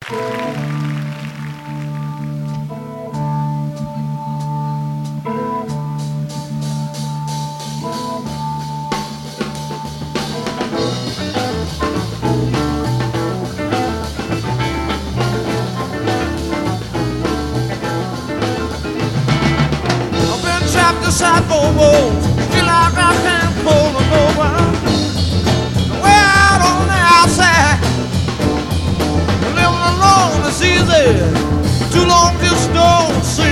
Inside four walls, feel like I can't pull them over. Way out on the outside, living alone is easy. Too long just don't see.